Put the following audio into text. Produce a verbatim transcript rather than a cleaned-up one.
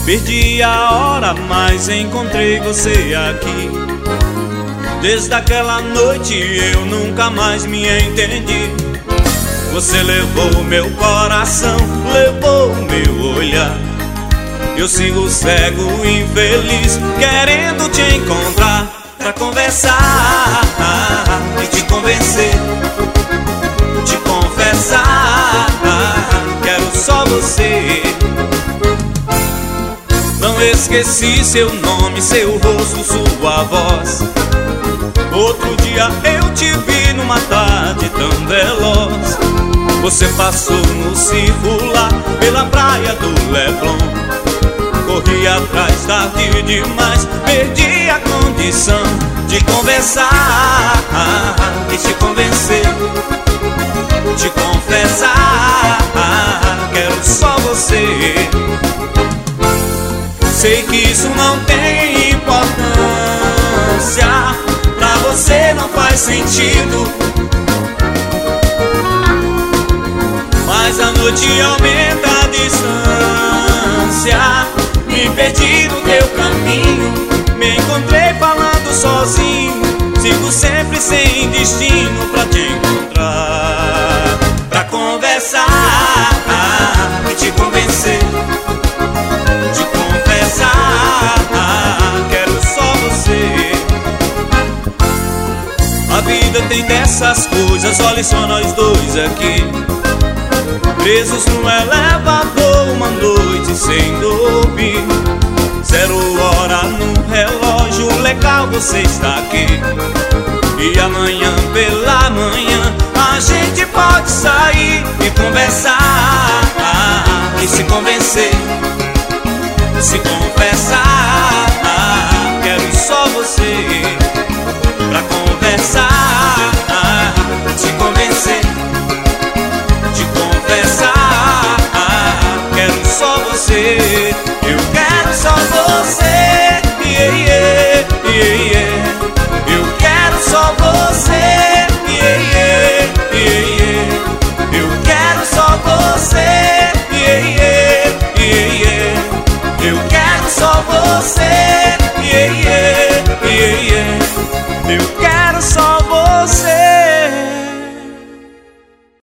Perdi a hora, mas encontrei você aqui. Desde aquela noite eu nunca mais me entendi. Você levou meu coração, levou meu olhar. Eu sigo cego, infeliz, querendo te encontrar pra conversar e te convencer, te confessar. Quero só você. Não esqueci seu nome, seu rosto, sua voz. Outro dia eu te vi numa tarde tão veloz. Você passou no circular pela praia do Leblon. Corri atrás, tarde demais, perdi a condição de conversar e te convencer, te confessar. Quero só você. Sei que isso não tem importância, pra você não faz sentido, mas a noite aumenta a distância. Me perdi no teu caminho, me encontrei falando sozinho. Sigo sempre sem destino pra te encontrar, pra conversar e te convencer, te confessar. Quero só você. A vida tem dessas coisas, olha só nós dois aqui, presos num elevador uma noite sem dormir. Zero hora no relógio, legal você está aqui. E amanhã pela manhã a gente pode sair e conversar e se convencer, se confessar.